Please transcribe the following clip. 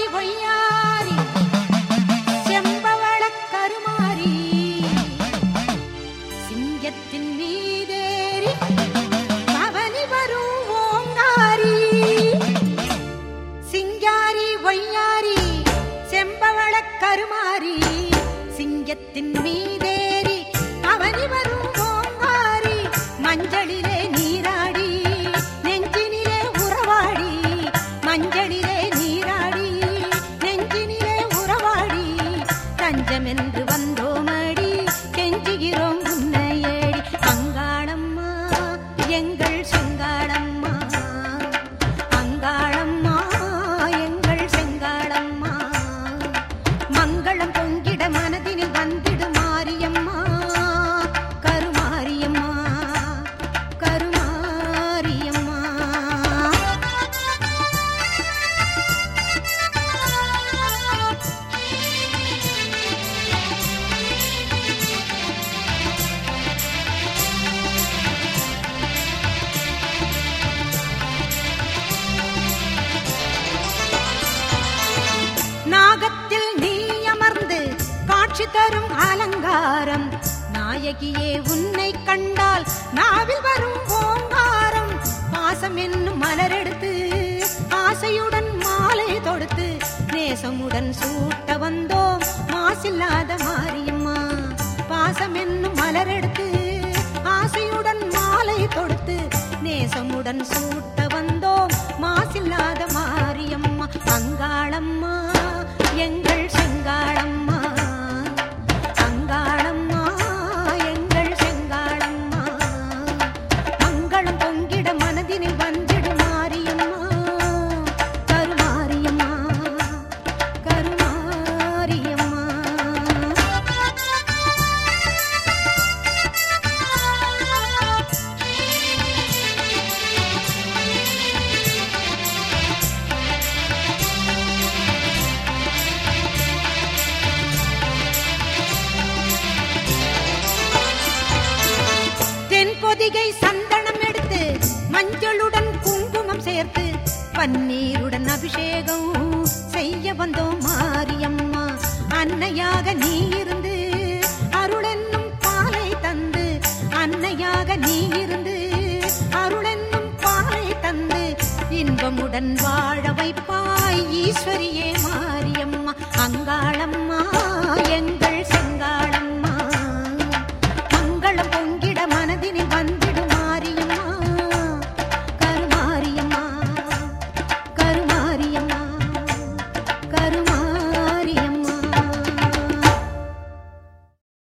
ஒய்யாரி செம்பவள கருமாரி சிங்கத்தின் மீதேறி பவனி வரும் ஓங்காரி சிங்காரி ஒய்யாரி செம்பவள கருமாரி சிங்கத்தின் மீதேறி பவனி வரும் ஓங்காரி மஞ்சளிலே நீராடி நெஞ்சினிலே உறவாடி மஞ்சளிலே நீராடி நெஞ்சினிலே உறவாடி தஞ்சமென்று வந்தோமடி கெஞ்சுகிறோம் உன்னையேடி அங்காளம்மா எங்கள் செங்காளம்மா அங்காளம்மா எங்கள் செங்காளம்மா மங்களம் பொங்கிட மனதினில் வந்திடு மாரியம்மா கருமாரியம்மா கருமாரியம்மா நாகத்தில் நீ அமர்ந்து காட்சி தரும் அலங்காரம் நாயகியே உன்னை கண்டால் நாவில் வரும் ஓங்காரம் பாசம் என்னும் மலரெடுத்து ஆசையுடன் மாலை தொடுத்து நேசமுடன் சூட்ட வந்தோம் மாசில்லாத மாரியம்மா பாசம் என்னும் மலரெடுத்து ஆசையுடன் மாலை தொடுத்து நேசமுடன் சூட்ட வந்தோம் மாசில்லாத மாரியம்மா அங்காளம்மா எங்கள் செங்காளம்மா அங்காளம்மா எங்கள் செங்காளம்மா மங்களம் பொங்கிட மனதினில் வந்திடு மாரியம்மா கருமாரியம்மா கருமாரியம்மா தென்பொதிகை சந்தனம் எடுத்து மஞ்சளுடன் குங்குமம் சேர்த்து பன்னீருடன் அபிஷேகம் செய்ய வந்தோம் மாரியம்மா அன்னையாக நீ இருந்து அருளென்னும் பாலை தந்து அன்னையாக நீ இருந்து அருளென்னும் பாலை தந்து இன்பமுடன் வாழ வைப்பாய் ஈஸ்வரியே மாரியம்மா அங்காளம்மா எங்கள் செங்காளம்